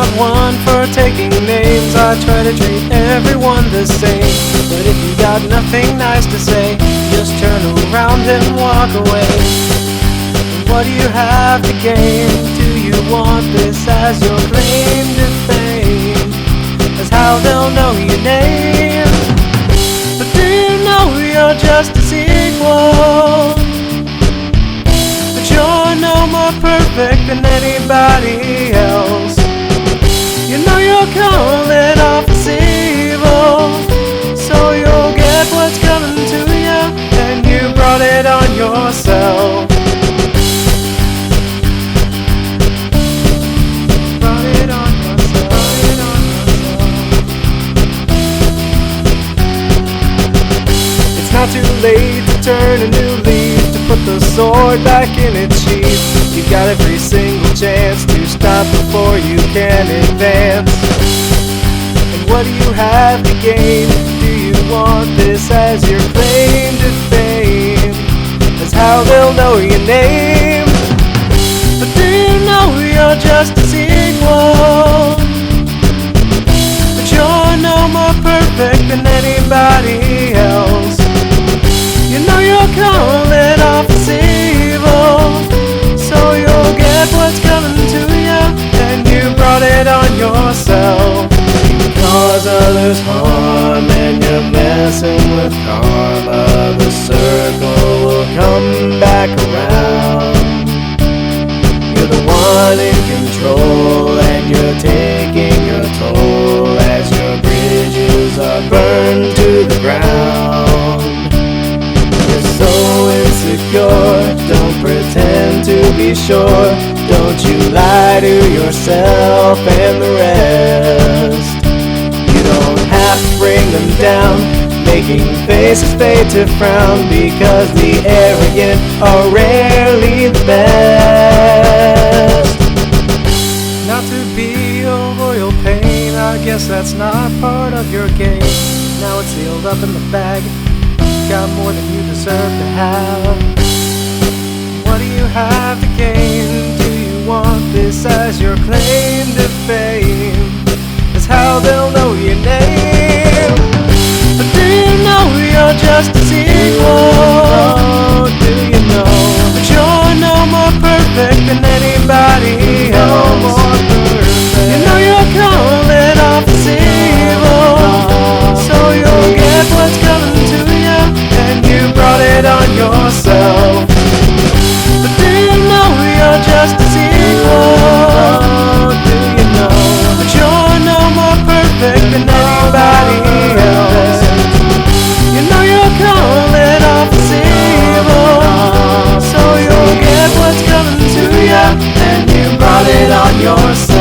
not one for taking names. I try to treat everyone the same. But if you got nothing nice to say, just turn around and walk away. What do you have to gain? Do you want this as your claim to fame? That's how they'll know your name. But do you know you're just a sequel? That you're no more perfect than anybody else. You know you're coming off as evil, so you'll get what's coming to you, and you brought it on yourself. Not too late to turn a new leaf, to put the sword back in its sheath. You got every single chance to stop before you can advance. And what do you have to gain? Do you want this as your claim to fame? That's how they'll know your name. But do you know you're just a sequel? That you're no more perfect than anybody else. You know you're coming off as evil, so you'll get what's coming to you, and you brought it on yourself. You cause others harm and you're messing with karma. The circle will come back around. You're the one in control, and you're taking your toll as your bridges are burned to the ground. So insecure, don't pretend to be sure. Don't you lie to yourself and the rest. You don't have to bring them down, making faces fade to frown, because the arrogant are rarely the best. Not to be a royal pain, I guess that's not part of your game. Now it's sealed up in the bag, got more than you deserve to have. What do you have to gain? Do you want this as your claim to fame? That's how they'll know your name. But do you know you're just a sequel? Do you know that you're no more perfect than anybody else? You know you're coming off as evil, so you'll get what's coming to you, and you brought it on yourself. But do you know you're just a sequel? Do you know that you're no more perfect than anybody else? You know you're coming off as evil, so you'll get what's coming to you, and you brought it on yourself.